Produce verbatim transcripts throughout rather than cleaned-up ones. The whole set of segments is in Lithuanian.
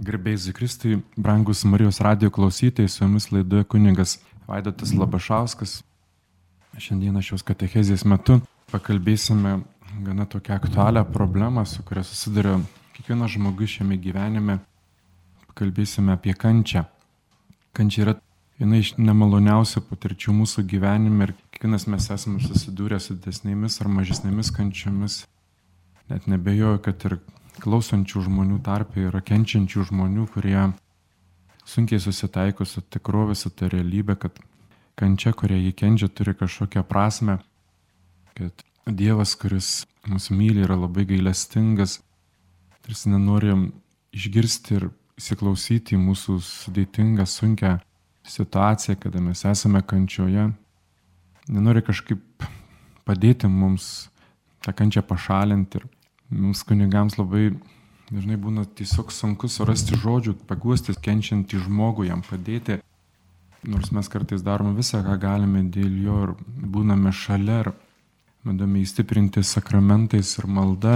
Garbėjai Zikristui, brangus Marijos radijo klausytojai, su jumis laidoje kunigas Vaidotas Labašauskas. Šiandieną šios katechezės metu pakalbėsime gana tokią aktualią problemą, su kuria susiduria kiekvienas žmogus šiame gyvenime. Pakalbėsime apie kančią. Kančia yra viena iš nemaloniausių patirčių mūsų gyvenime ir kiekvienas mes esame susidūrę su didesnėmis ar mažesnėmis kančiomis. Net nebejoju, kad ir klausančių žmonių tarpe yra kenčiančių žmonių, kurie sunkiai susitaiko su tikrovė, su ta realybė, kad kančia, kurią jį kenčia, turi kažkokią prasme, kad Dievas, kuris mus myli, yra labai gailestingas, tarsi nenori išgirsti ir įsiklausyti į mūsų sudėtingą, sunkią situaciją, kada mes esame kančioje, nenori kažkaip padėti mums tą kančią pašalinti. Ir mums kunigams labai dažnai būna tiesiog sunku surasti žodžių, paguosti kenčiantį žmogų, jam padėti. Nors mes kartais darome visą, ką galime dėl jo ir būname šalia ir bandome įstiprinti sakramentais ir malda.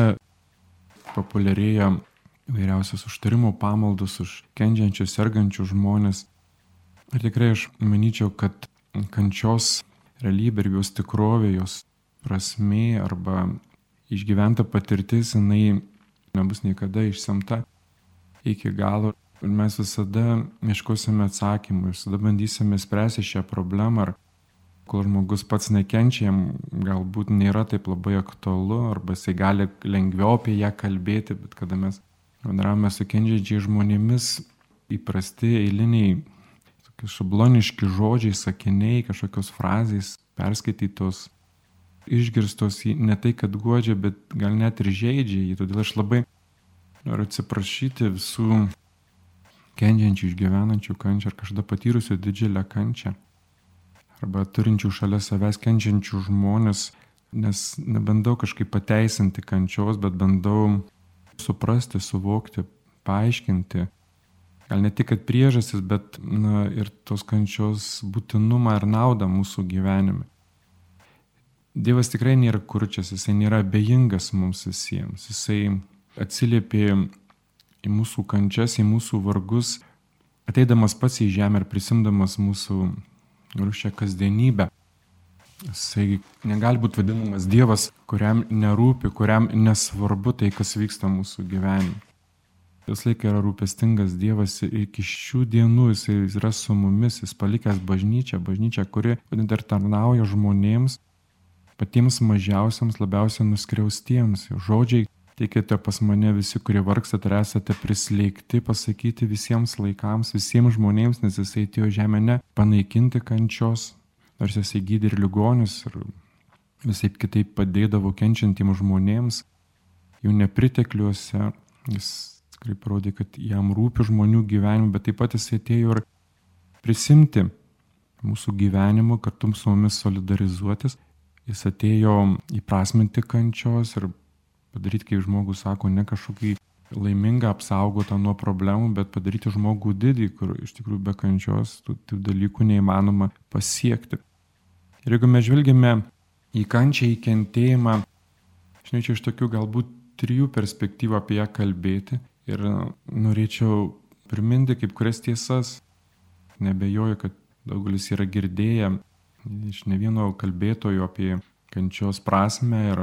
Populiarėja įvairiausios užtarimo pamaldos už kenčiančius, sergančius žmonės. Ir tikrai aš manyčiau, kad kančios realybė ir jos tikrovė, jos prasmė arba išgyventa patirtis, jinai nebus niekada išsemta iki galo. Ir mes visada ieškosime atsakymų, visada bandysime spręsti šią problemą. Ar kol žmogus pats nekenčia, jam galbūt nėra taip labai aktualu, arba jisai gali lengviau apie ją kalbėti, bet kada mes bendravome su kenčiančiais žmonėmis, įprasti, eiliniai, tokie šabloniški žodžiai, sakiniai, kažkokios frazės, perskaitytos, išgirstos jį ne tai, kad guodžia, bet gal net ir žeidžia jį. Todėl aš labai noriu atsiprašyti visų kenčiančių, išgyvenančių kančią ar kažkada patyrusių didžiulę kančią arba turinčių šalia savęs kenčiančių žmonės, nes nebandau kažkaip pateisinti kančios, bet bandau suprasti, suvokti, paaiškinti. Gal ne tik, kad priežastis, bet na, ir tos kančios būtinumą ir naudą mūsų gyvenime. Dievas tikrai nėra kurčias, jisai nėra abejingas mums visiems. Jisai atsiliepė į mūsų kančias, į mūsų vargus, ateidamas pats į žemę ir prisimdamas mūsų rūšią kasdienybę. Jisai negali būti vadinamas Dievas, kuriam nerūpi, kuriam nesvarbu tai, kas vyksta mūsų gyvenime. Jis laikai yra rūpestingas Dievas ir iki šių dienų jisai yra su mumis, jis palikęs bažnyčią, bažnyčią, kuri dar tarnauja žmonėms, patiems mažiausiams, labiausiai nuskriaustiems. Žodžiai, teikite pas mane visi, kurie vargstate ir esate prislėgti, pasakyti visiems laikams, visiems žmonėms, nes jisai atėjo žemę ne panaikinti kančios, nors jisai gydė ir ligonius ir visai kitaip padėdavo kenčiantiems žmonėms, jų nepritekliuose. Jis tikrai parodė, kad jam rūpi žmonių gyvenimą, bet taip pat jisai atėjo ir prisimti mūsų gyvenimą, kartu su mumis solidarizuotis. Jis atėjo įprasminti kančios ir padaryti, kaip žmogus sako, ne kažkokį laimingą, apsaugotą nuo problemų, bet padaryti žmogų didį, kur iš tikrųjų be kančios tų, tų dalykų neįmanoma pasiekti. Ir jeigu mes žvelgiame į kančią, į kentėjimą, aš norėčiau iš tokių galbūt trijų perspektyvų apie ją kalbėti ir norėčiau priminti kaip kurias tiesas. Nebejoju, kad daugelis yra girdėję iš ne vieno kalbėtojo apie kančios prasmę ir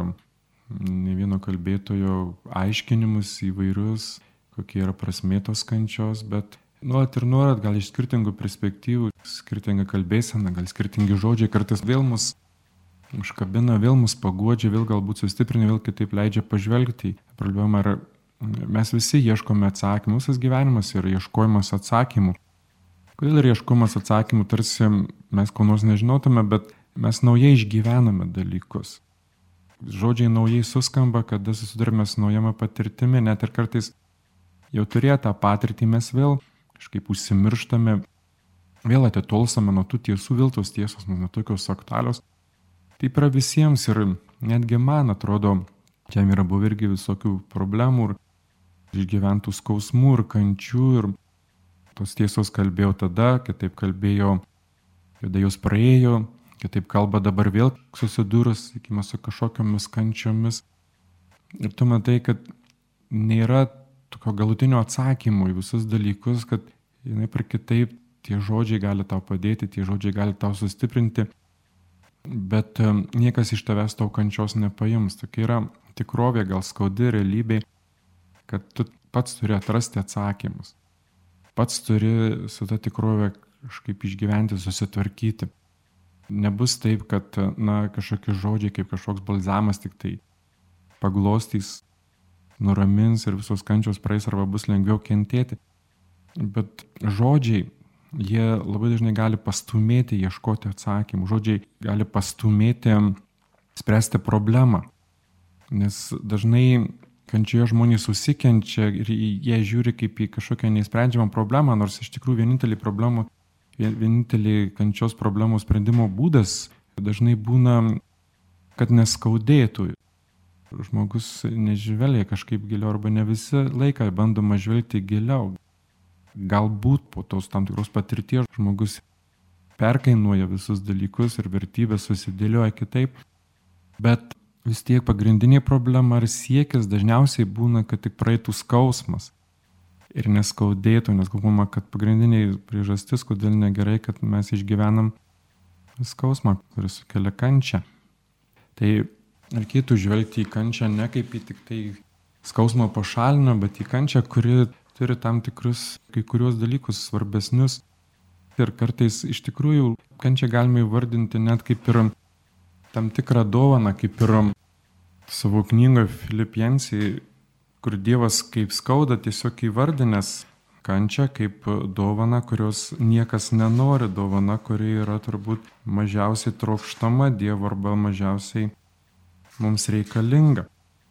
ne vieno kalbėtojo aiškinimus įvairius, kokie yra prasmė tos kančios, bet nuolat ir nuolat gal iš skirtingų perspektyvų, skirtinga kalbėsena, gal skirtingi žodžiai kartais vėl mus užkabina, vėl mus paguodžia, vėl galbūt sustiprina, vėl kitaip leidžia pažvelgti į problemą. Ir mes visi ieškome atsakymų, visas gyvenimas yra ieškojimas atsakymų. Kodėl yra ieškomas atsakymų, tarsi mes ko nors nežinotume, bet mes naujai išgyvename dalykus. Žodžiai naujai suskamba, kada susidurime su naujama patirtimi, net ir kartais jau turėję tą patirtį mes vėl kažkaip užsimirštame, vėl atitolsame nuo tų tiesų, vėl tos tiesos nuo tokios aktualios. Taip yra visiems ir netgi man atrodo, čia yra buvę irgi visokių problemų ir išgyventų skausmų ir kančių ir tos tiesos kalbėjau tada, kitaip kalbėjau, kada jos praėjo, kitaip kalba dabar vėl susidūrus, sakykime, su kažkokiamis kančiomis. Ir tu matai, kad nėra tokio galutinio atsakymo į visus dalykus, kad jinai per kitaip tie žodžiai gali tau padėti, tie žodžiai gali tau sustiprinti, bet niekas iš tavęs tau kančios nepaims. Tokia yra tikrovė, gal skaudi realybė, kad tu pats turi atrasti atsakymus. Pats turi su ta tikrovė kažkaip išgyventi, susitvarkyti. Nebus taip, kad na, kažkokie žodžiai kaip kažkoks balzamas tik tai paglostys, nuramins ir visos kančios praeis arba bus lengviau kentėti. Bet žodžiai, jie labai dažnai gali pastumėti ieškoti atsakymų. Žodžiai gali pastumėti spręsti problemą. Nes dažnai kančioje žmonės susikenčia ir jie žiūri kaip į kažkokią neįsprendžiamą problemą, nors iš tikrųjų vienintelį problemų, vienintelį kančios problemų sprendimo būdas dažnai būna, kad neskaudėtų. Žmogus nežvelgia kažkaip giliau arba ne visą laiką bandoma žvelgti giliau. Galbūt po tos tam tikros patirties žmogus perkainuoja visus dalykus ir vertybės susidėlioja kitaip, bet vis tiek pagrindinė problema ar siekis dažniausiai būna, kad tik praeitų skausmas ir neskaudėtų, nes galvoma, kad pagrindinė priežastis, kodėl negerai, kad mes išgyvenam skausmą, kuris sukelia kančią. Tai reikėtų žvelgti į kančią ne kaip į tik tai skausmo pašalinimą, bet į kančią, kuri turi tam tikrus kai kuriuos dalykus svarbesnius. Ir kartais iš tikrųjų kančią galime įvardinti net kaip ir tam tikrą dovaną, kaip ir savo knygoje Filipiensiai, kur Dievas kaip skauda tiesiog įvardinęs kančią kaip dovaną, kurios niekas nenori, dovana, kuri yra turbūt mažiausiai trokštama Dievo arba mažiausiai mums reikalinga.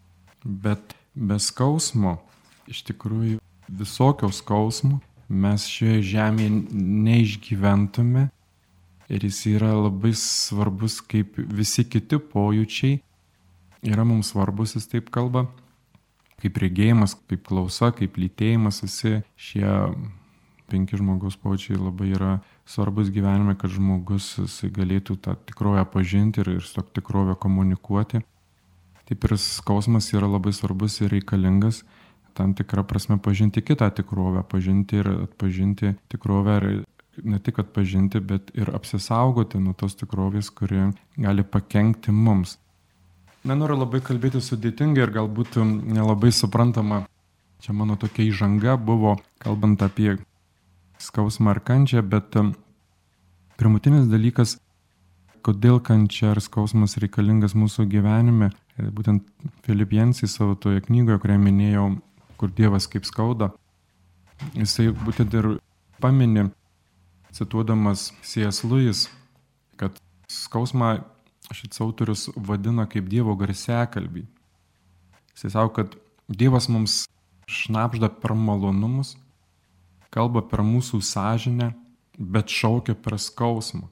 Bet be skausmo, iš tikrųjų visokio skausmo, mes šioje žemėje neišgyventume ir jis yra labai svarbus, kaip visi kiti pojūčiai yra mums svarbus, jis taip kalba, kaip regėjimas, kaip klausa, kaip lytėjimas, visi šie penki žmogaus pojūčiai labai yra svarbus gyvenime, kad žmogus galėtų tą tikrovę pažinti ir, ir su tą tikrovę komunikuoti. Taip ir skausmas yra labai svarbus ir reikalingas, tam tikrą prasme pažinti kitą tikrovę, pažinti ir atpažinti tikrovę, ir ne tik atpažinti, bet ir apsisaugoti nuo tos tikrovės, kuri gali pakenkti mums. Nenoriu labai kalbėti sudėtingai ir galbūt nelabai suprantama. Čia mano tokia įžanga buvo, kalbant apie skausmą ar kančią, bet pirmutinis dalykas, kodėl kančia ar skausmas reikalingas mūsų gyvenime, būtent Filipiensiai savo toje knygoje, kurią minėjau, kur Dievas kaip skauda, jisai būtent ir pamini, cituodamas C S Lewis, kad skausmą šis autorius vadina kaip Dievo garsiakalbį. Jisai sako, kad Dievas mums šnabžda per malonumus, kalba per mūsų sąžinę, bet šaukia per skausmą.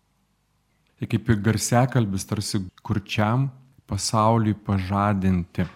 Tai kaip ir garsiakalbis tarsi kurčiam pasauliui pažadinti.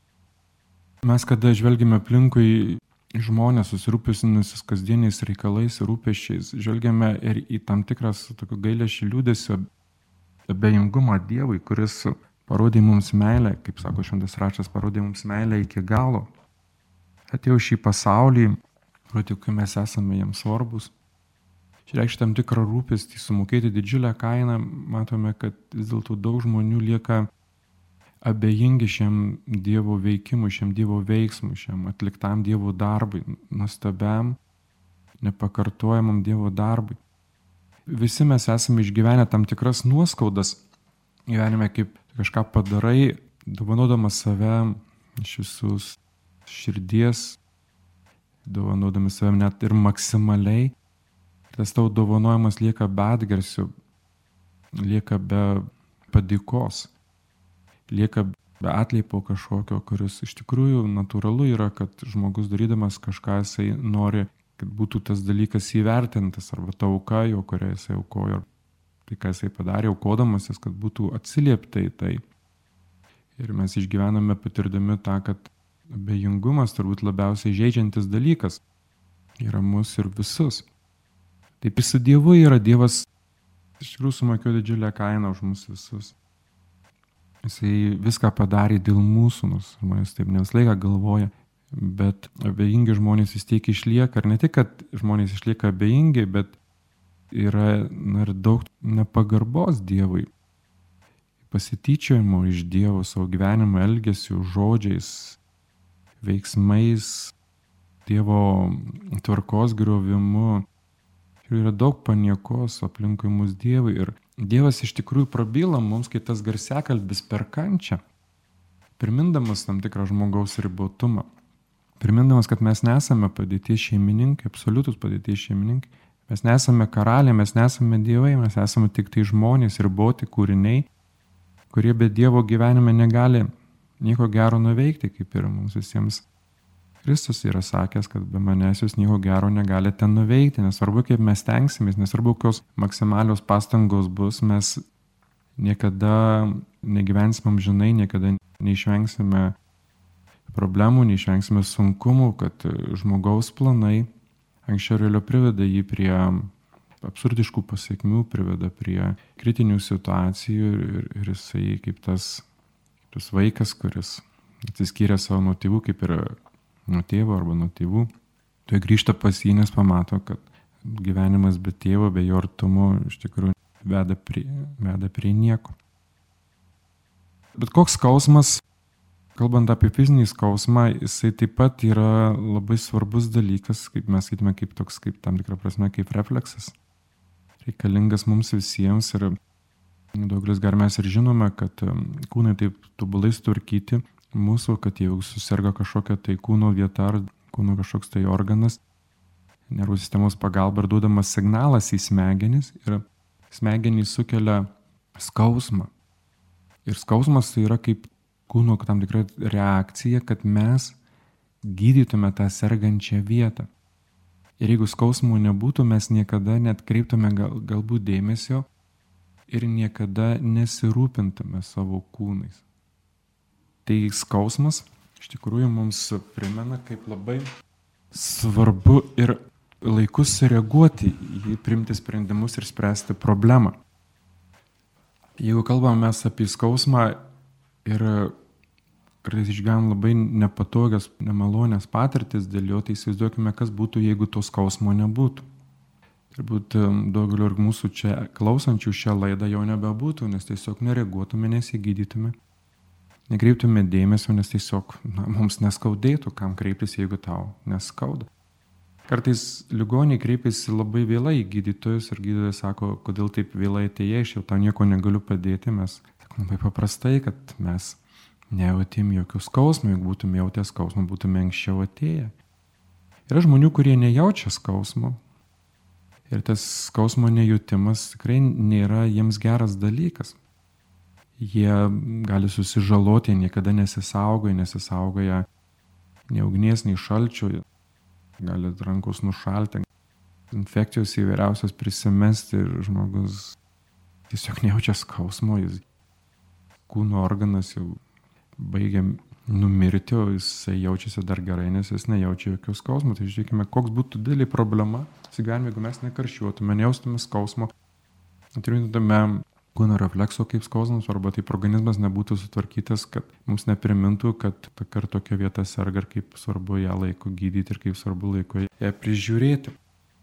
Mes, kada žvelgiame aplinkui žmonės susirūpinusius kasdieniais reikalais ir rūpesčiais, žvelgiame ir į tam tikras tokio gailesčio, liūdesio, abejingumą Dievui, kuris parodė mums meilę, kaip sako šventas raštas, parodė mums meilę iki galo. Atėjo šį pasaulį, parodė, kai mes esame jiems svarbus. Išreikšti tam tikrą rūpestį, sumokėti didžiulę kainą, matome, kad vis dėlto daug žmonių lieka abejingi šiam Dievo veikimui, šiam Dievo veiksmui, šiam atliktam Dievo darbui, nuostabiam, nepakartojamam Dievo darbui. Visi mes esame išgyvenę tam tikras nuoskaudas gyvenime, kaip kažką padarai, dovanodamas save iš visus širdies, dovanodami save net ir maksimaliai. Tas tavo dovanojimas lieka be atgarsių, lieka be padėkos. Lieka be atleipo kažkokio, kuris iš tikrųjų natūralu yra, kad žmogus darydamas kažką, jisai nori, kad būtų tas dalykas įvertintas, arba ta auka, jo, kurią jisai aukojo, tai ką jisai padarė, aukodamasis, kad būtų atsiliepta į tai. Ir mes išgyvename patirdami tą, kad abejingumas turbūt labiausiai žeidžiantis dalykas yra mus ir visus. Taip ir su Dievu yra, Dievas iš tikrųjų sumokėjo didžiulę kainą už mus visus. Jisai viską padarė dėl mūsų, nors žmonės taip ne visą laiką galvoja, bet abejingi žmonės vis tiek išlieka. Ir ne tik, kad žmonės išlieka abejingi, bet yra na, ir daug nepagarbos Dievui. Pasityčiojimo iš Dievo savo gyvenimo elgesiu, žodžiais, veiksmais, Dievo tvarkos griovimu. Ir yra daug paniekos aplinkui mus Dievui. Ir Dievas iš tikrųjų prabyla mums, kai tas garsiakalbis per kančią, primindamas tam tikrą žmogaus ribotumą. Primindamas, kad mes nesame padėties šeimininkai, absoliutus padėties šeimininkai. Mes nesame karaliai, mes nesame dievai, mes esame tik tai žmonės, riboti kūriniai, kurie be Dievo gyvenime negali nieko gero nuveikti, kaip ir mums visiems. Kristus yra sakęs, kad be manęs jūs nieko gero negalite nuveikti, nesvarbu, kaip mes tenksimės, nesvarbu, kokios maksimalios pastangos bus, mes niekada negyvensime amžinai, niekada neišvengsime problemų, neišvengsime sunkumų, kad žmogaus planai anksčiau ar vėliau priveda jį prie absurdiškų pasiekmių, priveda prie kritinių situacijų ir, ir jisai kaip tas, tas vaikas, kuris atsiskyrė savo nuo tėvų, kaip ir nuo tėvo arba nuo tėvų, tai grįžta pas jį, nes pamato, kad gyvenimas be tėvo, be jo artumo iš tikrųjų veda prie, veda prie nieko. Bet koks skausmas, kalbant apie fizinį skausmą, jisai taip pat yra labai svarbus dalykas, kaip mes sakytume, kaip toks, kaip tam tikrą prasme, kaip refleksas. Reikalingas mums visiems ir daugelis gar mes ir žinome, kad kūnai taip tobulai sutvarkyti mūsų, kad jeigu susirga kažkokia tai kūno vieta ar kūno kažkoks tai organas, nervų sistemos pagalba ir duodamas signalas į smegenis ir smegenys sukelia skausmą. Ir skausmas tai yra kaip kūno tam tikra reakcija, kad mes gydytume tą sergančią vietą. Ir jeigu skausmų nebūtų, mes niekada net kreiptume gal, galbūt dėmesio ir niekada nesirūpintume savo kūnais. Tai skausmas iš tikrųjų mums primena, kaip labai svarbu ir laiku sureaguoti į priimti sprendimus ir spręsti problemą. Jeigu kalbame mes apie skausmą ir kartais išgyvenam labai nepatogias, nemalonės patirtis dėl jo, tai įsivaizduokime, kas būtų, jeigu to skausmo nebūtų. Turbūt daugelio ir mūsų čia klausančių šią laidą jau nebebūtų, nes tiesiog nereaguotume, nesigydytume, nekreiptume dėmesio, nes tiesiog na, mums neskaudėtų, kam kreiptis, jeigu tau neskauda. Kartais ligoniai kreipiasi labai vėlai į gydytojus ir gydytojas sako, kodėl taip vėlai atėjai, aš jau tau nieko negaliu padėti. Mes sakome labai paprastai, kad mes nejautėm jokių skausmų, jeigu būtume jautę skausmą, būtume anksčiau atėję. Yra žmonių, kurie nejaučia skausmo ir tas skausmo nejutimas tikrai nėra jiems geras dalykas. Jie gali susižaloti, niekada nesisaugoja, nesisaugoja nei ugnies, nei šalčio, gali rankos nušalti, infekcijos įvairiausios prisimesti ir žmogus tiesiog nejaučia skausmo, jis kūno organas jau baigia numirti, o jisai jaučiasi dar gerai, nes jis nejaučia jokios skausmo. Tai žiūrėkime, koks būtų didelė problema, gyvenime, jeigu mes nekarščiuotume, nejaustume skausmo, turėtume kūno reflekso kaip skausmas, arba taip organizmas nebūtų sutvarkytas, kad mums neprimintų, kad tokia, tokia vieta serga ir kaip svarbu ją laiku gydyti ir kaip svarbu laiku ją prižiūrėti.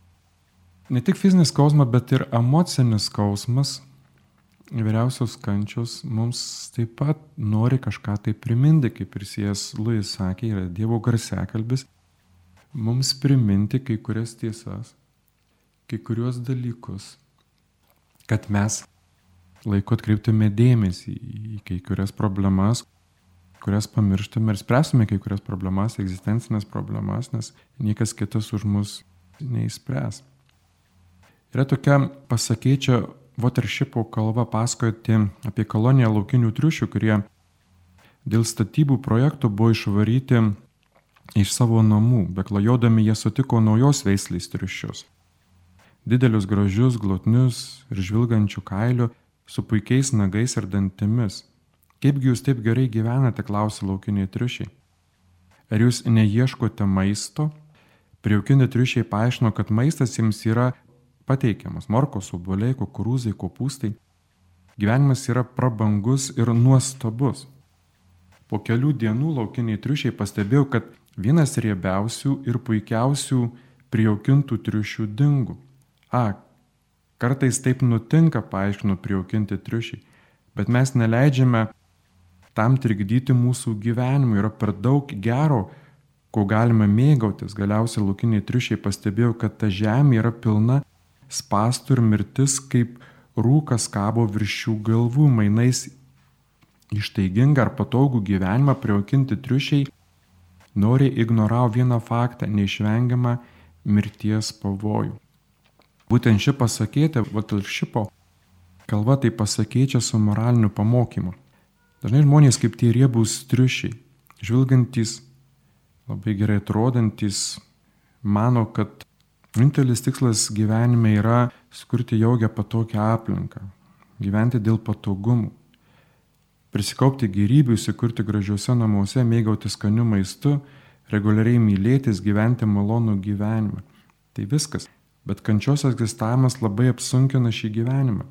Ne tik fizinis skausmas, bet ir emocinis skausmas, įvairiausios kančios mums taip pat nori kažką tai priminti, kaip ir C S Lewis sakė, yra Dievo garsiakalbis, mums priminti kai kurias tiesas, kai kuriuos dalykus, kad mes laiku atkreiptume dėmesį į kai kurias problemas, kurias pamirštume ir spręstume kai kurias problemas, egzistencinės problemas, nes niekas kitas už mus neįspręs. Yra tokia pasakėčia Watershipo kalba pasakoti apie koloniją laukinių triušių, kurie dėl statybų projektų buvo išvaryti iš savo namų. Beklajodami jie sutiko naujos veislės triušius. Didelius, gražius, glotnius ir žvilgančių kailių su puikiais nagais ir dantimis. Kaipgi jūs taip gerai gyvenate, klausė laukiniai triušiai. Ar jūs neieškote maisto? Prijaukinti triušiai paaiškino, kad maistas jiems yra pateikiamas. Morkos, obuoliai, kukurūzai, kopūstai. Gyvenimas yra prabangus ir nuostabus. Po kelių dienų laukiniai triušiai pastebėjo, kad Vienas riebiausių ir puikiausių prijaukintų triušių dingo. A, kartais taip nutinka, paaiškino prijaukinti triušiai, bet mes neleidžiame tam trikdyti mūsų gyvenimą. Yra per daug gero, ko galime mėgautis. Galiausiai laukiniai triušiai pastebėjo, kad ta žemė yra pilna spąstų ir mirtis, kaip rūkas kabo virš šių galvų. Mainais ištaigingą ar patogų gyvenimą prijaukinti triušiai noriai ignoravo vieną faktą - neišvengiamą mirties pavojų. Būtent ši pasakėtė, Vatalšipo kalba tai pasakėčia su moraliniu pamokymu. Dažnai žmonės kaip tie riebūs triušiai, žvilgantys, labai gerai atrodantis, mano, kad vienintelis tikslas gyvenime yra sukurti jaugią patogią aplinką, gyventi dėl patogumų, prisikaupti gyrybių, įsikurti gražiuose namuose, mėgauti skaniu maistu, reguliariai mylėtis, gyventi malonų gyvenimą. Tai viskas. Bet kančios egzistavimas labai apsunkina šį gyvenimą.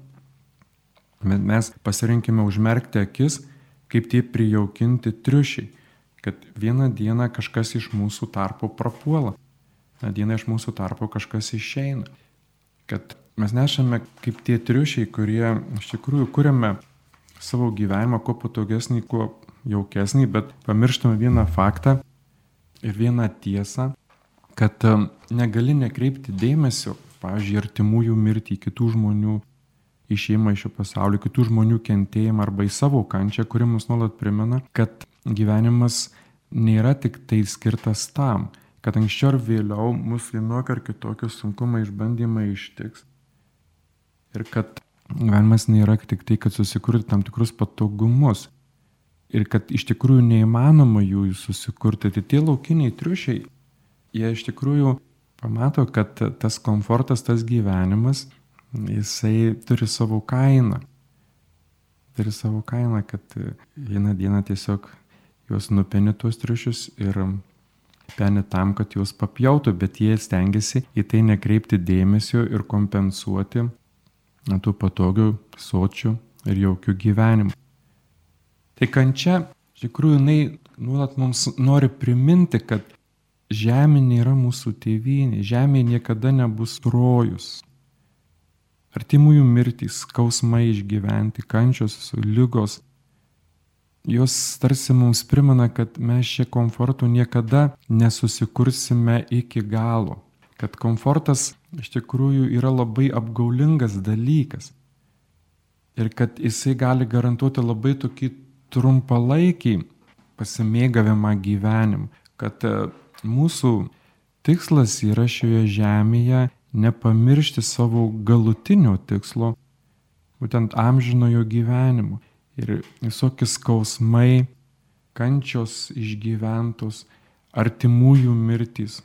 Mes pasirinkime užmerkti akis, kaip tie prijaukinti triušiai, kad vieną dieną kažkas iš mūsų tarpo prapuola, vieną dieną iš mūsų tarpo kažkas išeina. Kad mes nesame kaip tie triušiai, kurie iš tikrųjų kuriame savo gyvenimą kuo patogesnį, kuo jaukesnį, bet pamirštame vieną faktą ir vieną tiesą, kad negali nekreipti dėmesio, pavyzdžiui, artimųjų mirtį, kitų žmonių išėjimą iš šio pasaulio, kitų žmonių kentėjimą arba į savo kančią, kuri mus nuolat primena, kad gyvenimas nėra tik tai skirtas tam, kad anksčiau ar vėliau mus vienokio ar kitokio sunkumai išbandymai ištiks. Ir kad gyvenimas nėra tik tai, kad susikurti tam tikrus patogumus. Ir kad iš tikrųjų neįmanoma jų susikurti. Tai tie laukiniai triušiai, jie iš tikrųjų pamato, kad tas komfortas, tas gyvenimas, jisai turi savo kainą. Turi savo kainą, kad vieną dieną tiesiog juos nupeni tuos triušius ir peni tam, kad juos papjautų, bet jie stengiasi į tai nekreipti dėmesio ir kompensuoti tų patogių, sočių ir jaukių gyvenimų. Tai kančia, iš tikrųjų, jinai nuolat mums nori priminti, kad žemė nėra mūsų tėvynė, žemė niekada nebus rojus. Artimųjų mirtys, skausmai išgyventi, kančios, lygos, jos tarsi mums primena, kad mes čia komfortų niekada nesusikursime iki galo. Kad komfortas iš tikrųjų yra labai apgaulingas dalykas. Ir kad jisai gali garantuoti labai tokį trumpalaikį pasimėgavimą gyvenimu. Kad mūsų tikslas yra šioje žemėje nepamiršti savo galutinio tikslo, būtent amžinojo gyvenimo. Ir visokie skausmai, kančios išgyventos, artimųjų mirtys,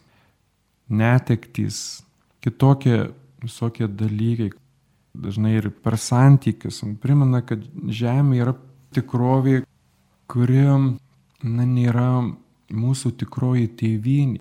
netektys, kitokie visokie dalykai, dažnai ir per santykius. Primena, kad žemė yra tikrovė, kuri na, nėra mūsų tikroji tėvynė.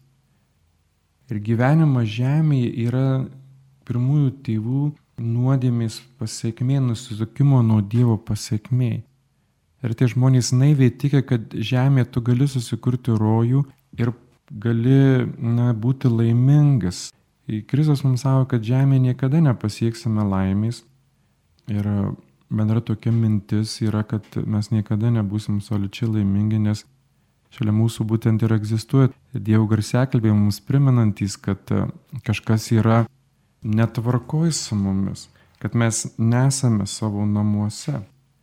Ir gyvenimas žemėje yra pirmųjų tėvų nuodėmės pasiekmė, nusisukimo nuo Dievo pasiekmė. Ir tie žmonės naiviai tikia, kad žemėje tu gali susikurti rojų ir gali na, būti laimingas. Kristus mums sako, kad žemėje niekada nepasieksime laimės. Ir bendra tokia mintis yra, kad mes niekada nebūsim absoliučiai laimingi, nes šalia mūsų būtent ir egzistuoja Dievo garsiakalbiai mums primenantys, kad kažkas yra netvarkoj su mumis, kad mes nesame savo namuose.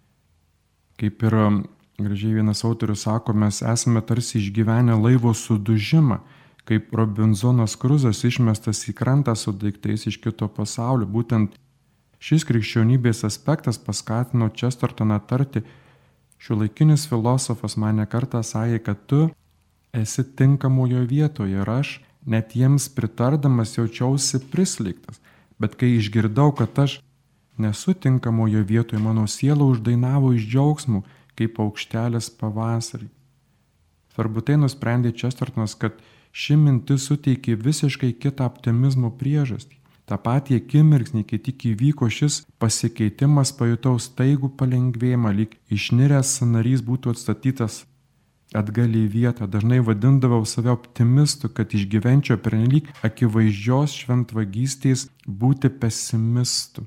Kaip ir gražiai vienas autorius sako, mes esame tarsi išgyvenę laivo sudužimą, kaip Robinzonas Kruzas išmestas į krantą su daiktais iš kito pasaulio. Būtent šis krikščionybės aspektas paskatino Chestertoną tarti: šiuolaikinis filosofas mane kartą sakė, kad tu esi tinkamojo vietoje ir aš net jiems pritardamas jaučiausi prislėgtas. Bet kai išgirdau, kad aš nesu tinkamojo vietoje, mano siela uždainavo iš džiaugsmų, kaip paukštelis pavasarį. Svarbu tai nusprendė Chestertonas, kad ši mintis suteikė visiškai kitą optimizmo priežastį. Ta patį akimirksnį, kai tik įvyko šis pasikeitimas, pajutau staigų palengvėjimą, lyg išniręs sąnarys būtų atstatytas atgal į vietą. Dažnai vadindavau save optimistu, kad išgyvenčiau pernelyg akivaizdžios šventvagystės būti pesimistu.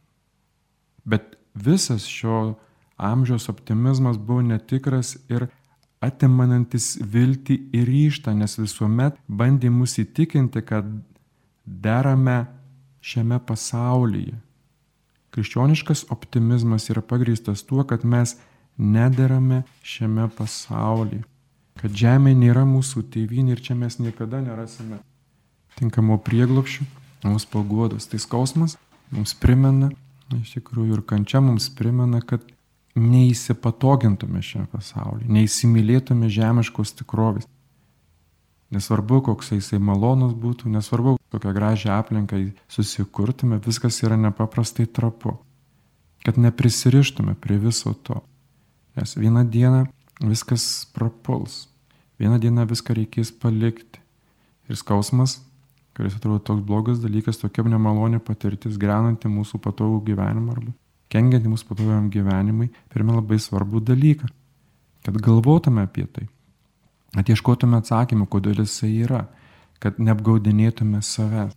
Bet visas šio amžiaus optimizmas buvo netikras ir atimanantis viltį ir ryžtą, nes visuomet bandė mus įtikinti, kad derame šiame pasaulyje. Krikščioniškas optimizmas yra pagrįstas tuo, kad mes nederame šiame pasaulyje, kad žemė nėra mūsų tėvynė ir čia mes niekada nerasime tinkamo prieglobsčio, mums paguodos. Tai skausmas mums primena, iš tikrųjų ir kančia mums primena, kad neįsipatogintume šiame pasaulyje, neįsimylėtume žemiškos tikrovės. Nesvarbu, koks jisai malonus būtų, nesvarbu, kokią gražią aplinką susikurtume, viskas yra nepaprastai trapu. Kad neprisirištume prie viso to. Nes vieną dieną viskas prapuls, vieną dieną viską reikės palikti. Ir skausmas, kuris atrodo toks blogas dalykas, tokia nemalonė patirtis, grenanti mūsų patogų gyvenimą arba kengianti mūsų patogiam gyvenimui, pirmia labai svarbų dalyką, kad galvotume apie tai, kad ieškotume atsakymų, kodėl jisai yra, kad neapgaudinėtume savęs.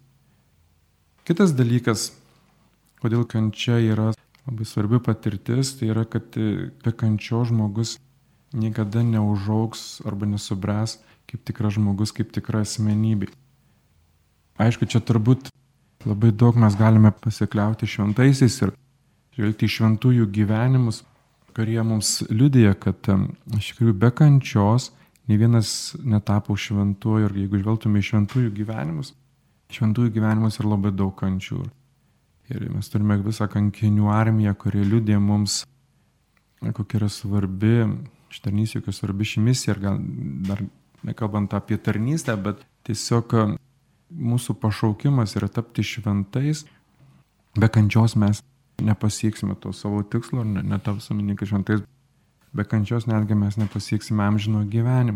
Kitas dalykas, kodėl kančia yra labai svarbi patirtis, tai yra, kad be kančio žmogus niekada neužaugs arba nesubręs kaip tikras žmogus, kaip tikra asmenybė. Aišku, čia turbūt labai daug mes galime pasikliauti šventaisiais ir žvelgti į šventųjų gyvenimus, kurie mums liudija, kad iš tikrųjų be kančios nei vienas netapo šventuoju. Ir jeigu žvelgtume į šventųjų gyvenimus, šventųjų gyvenimus yra labai daug kančių. Ir mes turime visą kankinių armiją, kurie liudija mums, kokia yra svarbi štarnystė, kokia svarbi ši misija. Ir gal dar nekalbant apie tarnystę, bet tiesiog mūsų pašaukimas yra tapti šventais. Be kančios mes nepasieksime to savo tikslo, netapsime šventais. Be kančios netgi mes nepasieksime amžino gyvenimo.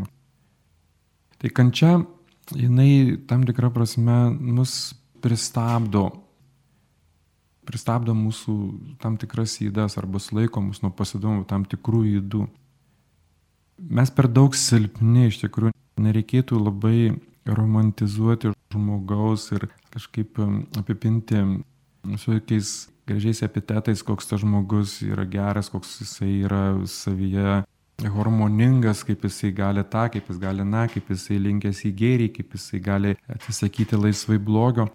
Tai kančia, jinai tam tikrą prasme mus pristabdo, pristabdo mūsų tam tikras įdas arba laiko mus nuo pasidomų tam tikrų įdų. Mes per daug silpni, iš tikrųjų, nereikėtų labai romantizuoti žmogaus ir kažkaip apipinti su jokiais gražiais epitetais, koks tas žmogus yra geras, koks jisai yra savyje harmoningas, kaip jisai gali tą, kaip jis gali na, kaip jisai linkęs į gėrį, kaip jisai gali atsisakyti laisvai blogio.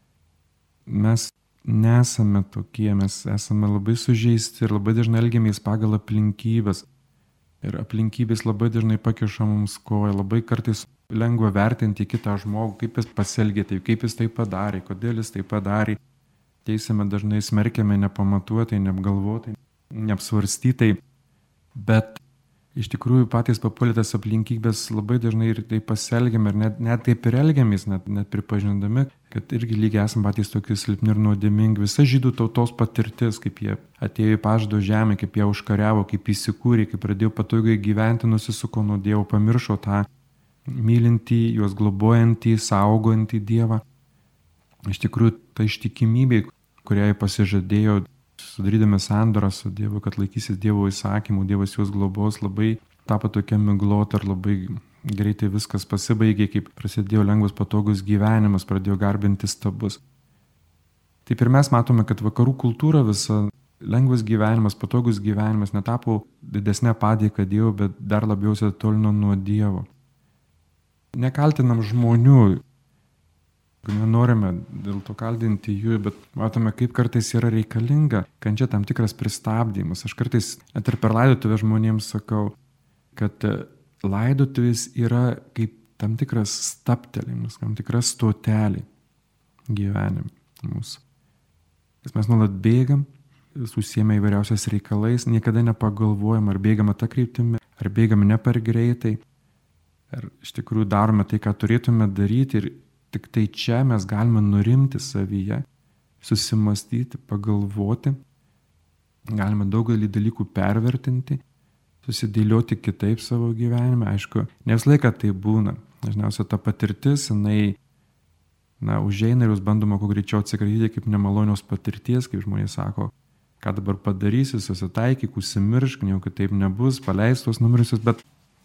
Mes nesame tokie, mes esame labai sužeisti ir labai dažnai elgiamės pagal aplinkybės. Ir aplinkybės labai dažnai pakiša mums koją, labai kartais lengva vertinti kitą žmogų, kaip jis pasielgė taip, kaip jis tai padarė, kodėl jis tai padarė. Teisime dažnai smerkiame nepamatuotai, neapgalvotai, neapsvarstytai, bet iš tikrųjų patys papuolėtas aplinkybės labai dažnai ir taip pasielgiame ir net, net taip ir elgiamės, net, net pripažindami, kad irgi lygiai esame patys tokie silpni ir nuodėmingi. Visa žydų tautos patirtis, kaip jie atėjo į pažado žemę, kaip jie užkariavo, kaip įsikūrė, kaip pradėjo patogiai gyventi, nusisuko nuo Dievo, pamiršo tą mylintį, juos globojantį, saugojantį Dievą. Iš tikrųjų, ta ištikimybė, kuriai pasižadėjo, sudarydami sandorą su Dievu, kad laikysis Dievo įsakymų, Dievas juos globos, labai tapo tokia miglota ir labai greitai viskas pasibaigė, kaip prasidėjo lengvas patogus gyvenimas, pradėjo garbinti stabus. Taip ir mes matome, kad vakarų kultūra visa lengvas gyvenimas, patogus gyvenimas netapo didesnė padėka Dievo, bet dar labiau atitolino nuo Dievo. Nekaltinam žmonių, nenorime dėl to kaltinti jų, bet matome, kaip kartais yra reikalinga kančia tam tikras pristabdymas. Aš kartais net ir per laidotuvę žmonėms sakau, kad laidotuvės yra kaip tam tikras stabtelėjimas, tam tikras stotelė gyvenime mūsų. Nes mes nuolat bėgam, susiėmė įvairiausiais reikalais, niekada nepagalvojam, ar bėgame tą kryptimį, ar bėgame ne per greitai, ar iš tikrųjų darome tai, ką turėtume daryti. Ir tik tai čia mes galime nurimti savyje, susimastyti, pagalvoti, galime daugelį dalykų pervertinti, susidėlioti kitaip savo gyvenime. Aišku, ne visą laiką tai būna. Dažniausiai ta patirtis, jinai na, užeina ir jūs bandoma kuo greičiau atsikratyti kaip nemalonios patirties, kaip žmonės sako, ką dabar padarysi, susitaikyk, užsimiršk, nieko kitaip nebus, paleis tuos numirusius, bet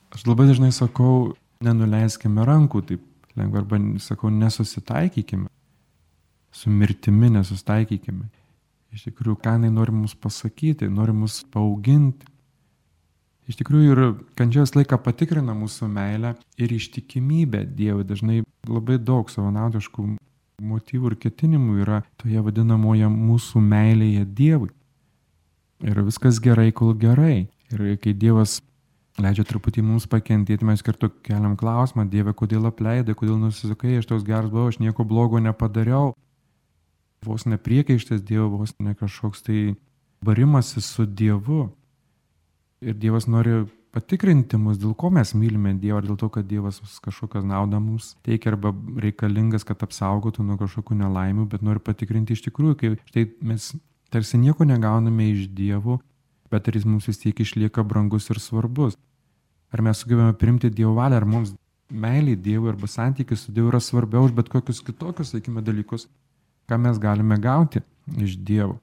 Aš labai dažnai sakau, nenuleiskime rankų, taip lengva, arba sakau, nesusitaikykime. Su mirtimi nesusitaikykime. Iš tikrųjų, ką jinai nori mums pasakyti, nori mus paauginti. Iš tikrųjų, ir kančios laiką patikrina mūsų meilę ir ištikimybę Dievui. Dažnai labai daug savanaudiškų motyvų ir ketinimų yra toje vadinamoje mūsų meilėje Dievui. Ir viskas gerai, kol gerai. Ir kai Dievas leidžia truputį mums pakentėti, mes kartu keliam klausimą, Dieve, kodėl apleidai, kodėl nusisakai, aš toks geras buvau, aš nieko blogo nepadariau. Vos ne priekaištas Dievo, vos ne kažkoks tai barimasis su Dievu. Ir Dievas nori patikrinti mus, dėl ko mes mylime Dievą, dėl to, kad Dievas kažkokią naudą mums teikia arba reikalingas, kad apsaugotų nuo kažkokių nelaimių, bet nori patikrinti iš tikrųjų, kai štai mes tarsi nieko negauname iš Dievo, bet ar jis mums vis tiek išlieka brangus ir svarbus. Ar mes sugebame priimti Dievo valią, ar mums meilė Dievui arba santykis su Dievu yra svarbiau už bet kokius kitokius, sakykime, dalykus, ką mes galime gauti iš Dievo.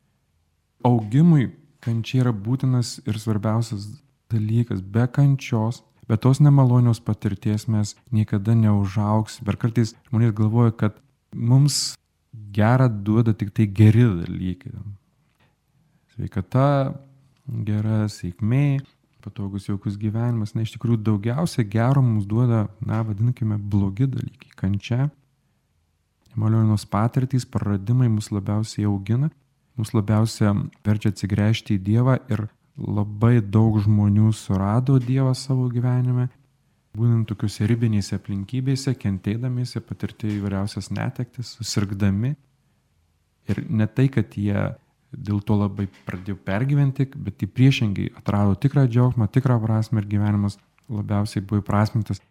Augimui kančia yra būtinas ir svarbiausias dalykas. Be kančios, be tos nemalonios patirties mes niekada neužaugs. Per kartais žmonės galvoja, kad mums gerą duoda tik tai geri dalykai. Sveikata, gera sėkmė, patogus jaukus gyvenimas. Na, iš tikrųjų, daugiausia gero mums duoda, na, vadinkime, blogi dalykai. Kančia, nemalonios patirtys, praradimai mus labiausiai augina, mus labiausia verčia atsigręžti į Dievą ir labai daug žmonių surado Dievą savo gyvenime, būtent tokiuose ribinėse aplinkybėse, kentėdamiesi, patirti įvairiausias netektis, susirgdami. Ir ne tai, kad jie dėl to labai pradėjo pergyventi, bet į priešingai atrado tikrą džiaugsmą, tikrą prasmę ir gyvenimas labiausiai buvo įprasmintas.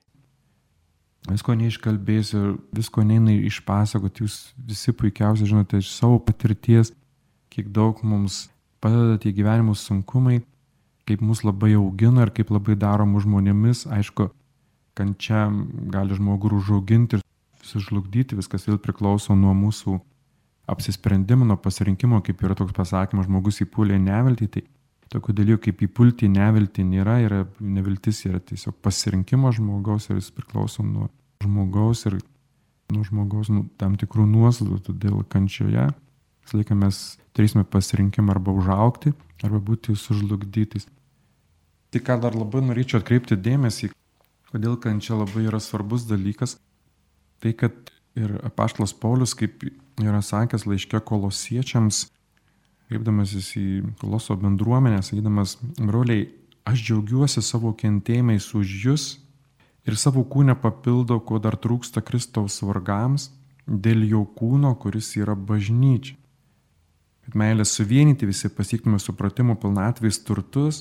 Visko neiškalbėsiu, visko neina išpasakoti, jūs visi puikiausiai žinote iš savo patirties, kiek daug mums padeda tie gyvenimo sunkumai, kaip mus labai augina ir kaip labai daro mūsų žmonėmis. Aišku, kančia gali žmogų užauginti ir sužlugdyti, viskas vėl priklauso nuo mūsų apsisprendimo, nuo pasirinkimo, kaip yra toks pasakymas, žmogus įpūlė į neviltį. Tai tokių dalykų kaip įpulti į neviltį nėra, yra, neviltis yra tiesiog pasirinkimo žmogaus ir jis priklauso nuo žmogaus ir nuo žmogaus nu, tam tikrų nuostatų, todėl kančioje visą laiką mes turėsime pasirinkimą arba užaugti, arba būti sužlugdytais. Tai ką dar labai norėčiau atkreipti dėmesį, kodėl kančia labai yra svarbus dalykas, tai kad ir apaštalas Paulius, kaip yra sakęs laiške Kolosiečiams, kreipdamasis į Koloso bendruomenę, sakydamas, broliai, aš džiaugiuosi savo kentėjimais už jus ir savo kūnę papildau, ko dar trūksta Kristaus vargams, dėl jo kūno, kuris yra bažnyčia. Kad meilę suvienyti visi pasiektume supratimo pilnatvės turtus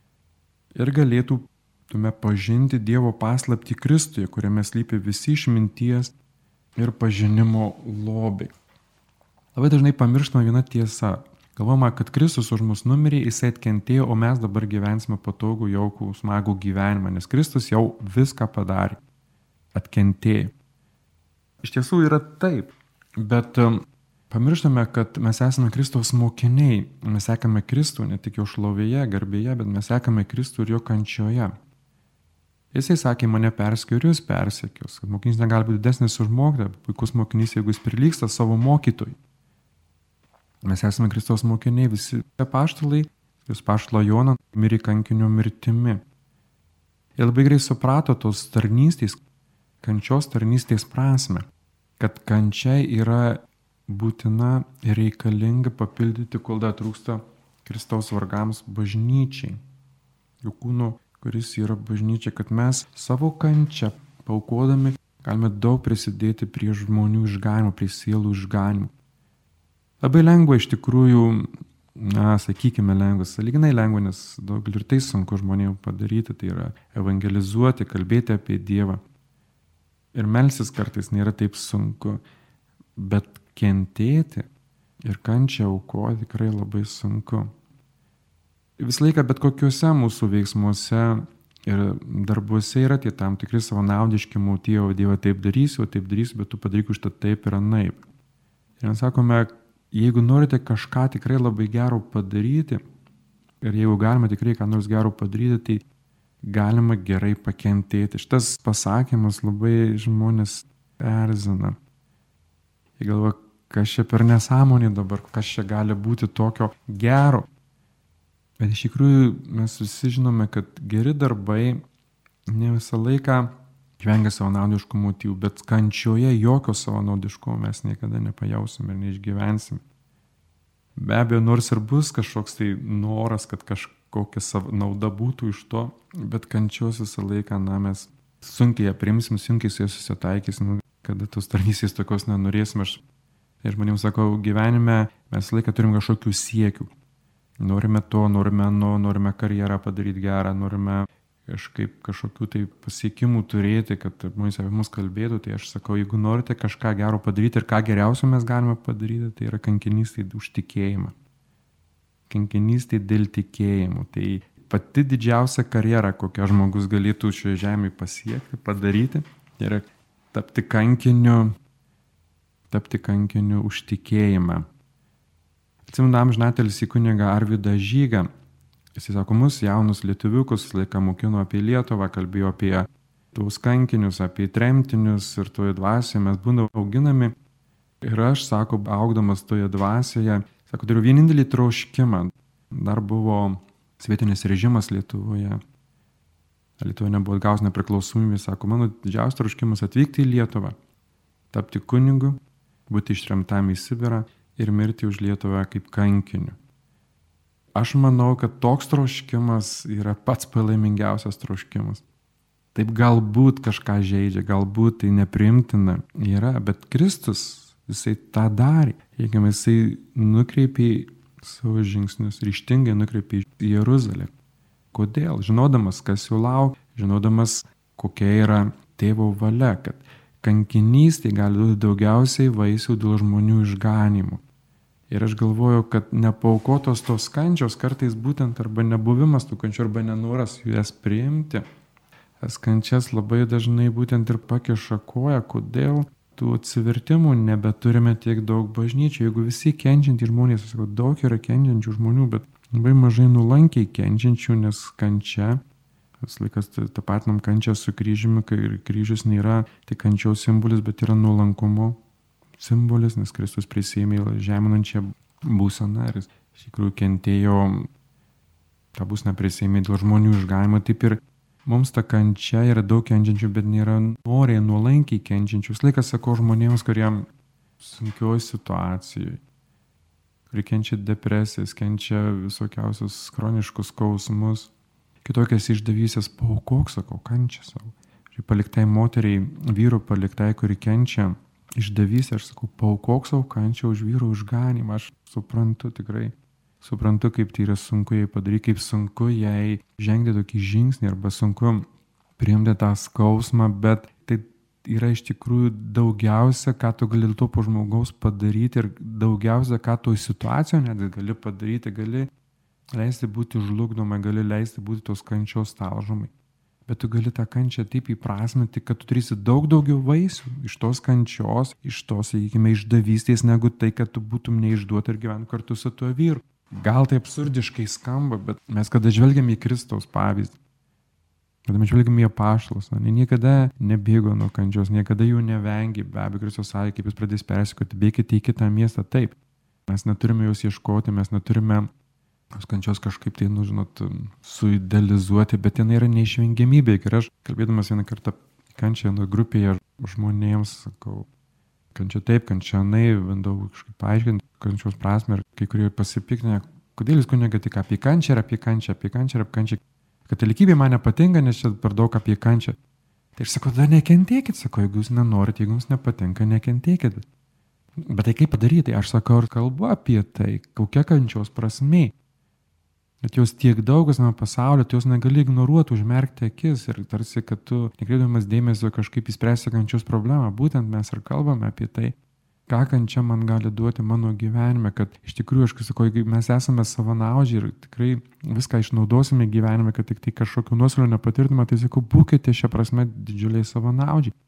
ir galėtume pažinti Dievo paslaptį Kristuje, kuriame slypi visi išminties ir pažinimo lobiai. Labai dažnai pamirštama viena tiesa. Galvojama, kad Kristus už mus numirė, jisai atkentėjo, o mes dabar gyvensime patogų, jaukų, smagų gyvenimą, nes Kristus jau viską padarė, atkentėjo. Iš tiesų yra taip, bet um, pamirštame, kad mes esame Kristaus mokiniai, mes sekame Kristų ne tik jo šlovėje, garbėje, bet mes sekame Kristų ir jo kančioje. Jisai sakė, mane persekios, persekios, kad mokinys negali būti didesnis už mokytoją, puikus mokinys, jeigu jis prilygsta savo mokytojui. Mes esame Kristaus mokiniai, visi apaštalai, jūs apaštalo Joną mirė kankinio mirtimi. Jie labai greit suprato tos tarnystės, kančios tarnystės prasme, kad kančia yra būtina ir reikalinga papildyti, kol dar trūksta Kristaus vargams bažnyčiai. Jų kūno, kuris yra bažnyčia, kad mes savo kančią paukodami galime daug prisidėti prie žmonių išganimo, prie sielų išganimo. Labai lengva iš tikrųjų, na, sakykime lengva, sąlyginai lengva, nes daug ir tai sunku žmonėms padaryti, tai yra evangelizuoti, kalbėti apie Dievą. Ir melstis kartais nėra taip sunku, bet kentėti ir kančią aukoti tikrai labai sunku. Visą laiką bet kokiuose mūsų veiksmuose ir darbuose yra tie tam tikri savanaudiški motyvai, Dieve taip darysiu, taip darysiu, bet tu padaryk už tą taip ir anaip. Ir mes sakome, jeigu norite kažką tikrai labai gero padaryti, ir jeigu galime tikrai ką nors gero padaryti, tai galima gerai pakentėti. Šitas pasakymas labai žmonės erzina. Jie galvoja, kas čia per nesąmonė dabar, kas čia gali būti tokio gero. Bet iš tikrųjų mes visi žinome, kad geri darbai ne visą laiką žvengia savanaudiškų motyvų, bet kančioje jokio savanaudiškumo mes niekada nepajausim ir neišgyvensim. Be abejo, nors ir bus kažkoks tai noras, kad kažkokia nauda būtų iš to, bet kančios visą laiką, na, mes sunkiai ją priimsim, sunkiai su ja susitaikysim, kada tos tarnystės tokios nenorėsim. Aš ir žmonėms sakau, gyvenime mes visą laiką turim kažkokių siekių. Norime to, norime no, norime karjerą padaryti gerą, norime kažkaip kažkokių tai pasiekimų turėti, kad žmonės apie mus kalbėtų. Tai aš sakau, jeigu norite kažką gero padaryti ir ką geriausio mes galime padaryti, tai yra kankinystė už tikėjimą. Kankinystė dėl tikėjimų. Tai pati didžiausia karjera, kokią žmogus galėtų šioje žemėje pasiekti, padaryti, yra tapti kankiniu, tapti kankiniu už tikėjimą. Atsimenu amžinatelis į kunigą Arvydą Žygą. Jis sako, mus jaunus lietuviukus laiką mokino apie Lietuvą, kalbėjo apie tuos kankinius, apie tremtinius ir toje dvasioje mes būdame auginami. Ir aš, sako, augdamas toje dvasioje, sako, turiu vienintelį troškimą. Dar buvo sovietinis režimas Lietuvoje. Lietuvoje nebuvo atgaus nepriklausomybė. Sako, mano didžiausias troškimas atvykti į Lietuvą, tapti kunigu, būti ištremtam į Sibirą ir mirti už Lietuvą kaip kankiniu. Aš manau, kad toks troškimas yra pats palaimingiausias troškimas. Taip galbūt kažką žaidžia, galbūt tai nepriimtina yra, bet Kristus, jisai tą darė. Jeigu jisai nukreipė savo žingsnius, ryžtingai nukreipė į Jeruzalę. Kodėl? Žinodamas, kas jų laukia, žinodamas, kokia yra tėvo valia, kad kankinystė gali duoti daugiausiai vaisių dėl žmonių išganimų. Ir aš galvoju, kad nepaukotos tos kančios kartais būtent arba nebuvimas tų kančių, arba nenoras jas priimti. Tas kančias labai dažnai būtent ir pakiša koją, kodėl tų atsivertimų nebeturime tiek daug bažnyčių. Jeigu visi kenčiantys žmonės, sakau, daug yra kenčiančių žmonių, bet labai mažai nuolankiai kenčiančių, nes kančia, vis laikas tapatinam kančią su kryžiumi, kai kryžius nėra tik kančios simbolis, bet yra nuolankumo simbolis, nes Kristus prisiėmė žeminančią būseną ir jis iš tikrųjų kentėjo, tą būseną prisiėmė dėl žmonių išganimo. Taip ir mums ta kančia yra daug kenčiančių, bet nėra noriai, nuolankiai kenčiančių. Vis laikas sakau žmonėms, kurie sunkioj situacijoje, kurie kenčia depresijas, kenčia visokiausius chroniškus skausmus, kitokias išdavysės, paaukok, sakau, kančia savo. Paliktai moteriai, vyru paliktai, kuri kenčia išdavysę, aš sakau, paaukok savo kančią už vyro išganimą. Aš suprantu tikrai, suprantu, kaip tai yra sunku jai padaryti, kaip sunku jai žengti tokį žingsnį arba sunku priimti tą skausmą, bet tai yra iš tikrųjų daugiausia, ką tu gali to po žmogaus padaryti ir daugiausia, ką tu situacijoje net gali padaryti, gali leisti būti žlugdomai, gali leisti būti tos kančios talžomai. Bet tu gali tą kančią taip įprasminti, kad tu turėsi daug daugiau vaisių iš tos kančios, iš tos, sakykime, išdavystės, negu tai, kad tu būtum neišduota ir gyventi kartu su tuo vyru. Gal tai absurdiškai skamba, bet mes kada žvelgiam į Kristaus pavyzdį, kada mes žvelgiam į apaštalus, ne, niekada nebėgo nuo kančios, niekada jų nevengė. Be abejo, Kristus sakė, kaip jis pradės persekioti, bėkite į kitą miestą. Taip, mes neturime jos ieškoti, mes neturime tos kančios kažkaip tai, nu, žinot, suidealizuoti, bet jinai yra neišvengiamybė. Ir aš, kalbėdamas vieną kartą kančią nuo grupėje žmonėms, sakau, kančia taip, kančia anai, bandau kažkaip paaiškinti kančios prasme ir kai kurie pasipiktinę, kodėl jūs kuniga tik apie kančią ir apie kančią, apie kančią ir apie kančią. Katalikybė man nepatinka, nes čia per daug apie kančią. Tai aš sakau, tada nekentėkit, sakau, jeigu jūs nenorit, jeigu jums nepatinka, nekentėkit. Bet tai kaip padaryti? Aš sakau, ir kalbu apie tai, kokia kančios prasmė. Bet jos tiek daug visame pasaulyje, tu jos negali ignoruoti, užmerkti akis ir tarsi, kad tu nekreipdamas dėmesio kažkaip įspręsti kančios problemą. Būtent mes ir kalbame apie tai, ką kančia man gali duoti mano gyvenime, kad iš tikrųjų, aš sakau, mes esame savanaudžiai ir tikrai viską išnaudosime gyvenime, kad tik tai kažkokiu nuostoliu nepatirtume, tai sakau, būkite šią prasme didžiuliai savanaudžiai.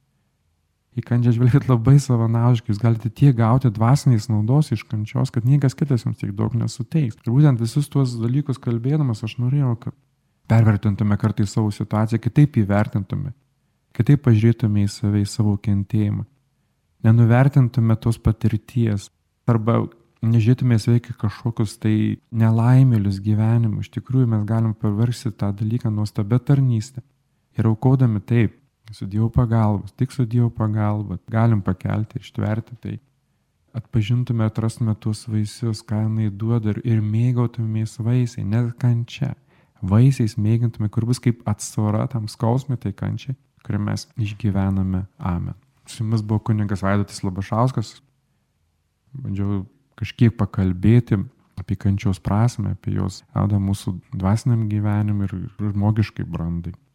Į kančią žvelgit labai savanaudiškai, jūs galite tiek gauti dvasinės naudos iš kančios, kad niekas kitas jums tiek daug nesuteiks. Ir būtent visus tuos dalykus kalbėdamas, aš norėjau, kad pervertintume kartais savo situaciją, kitaip įvertintume, kitaip pažiūrėtume į save, į savo kentėjimą, nenuvertintume tos patirties arba nežiūrėtume sveikai kažkokius tai nelaimėlius gyvenimus. Iš tikrųjų mes galim paversti tą dalyką nuostabę tarnystę ir aukodami taip, su Dievo pagalbos, tik su Dievo pagalba galim pakelti ir ištverti tai. Atpažintume, atrastume tuos vaisius, ką jinai duoda ir, ir mėgautumės vaisiai, ne kančia. Vaisiais mėgintume, kur bus kaip atsvara tam skausmui, tai kančiai, kurį mes išgyvename. Amen. Su jumis buvo kunigas Vaidotas Labašauskas. Bandžiau kažkiek pakalbėti apie kančios prasmę, apie jos naudą mūsų dvasiniam gyvenimui ir žmogiškai brandai.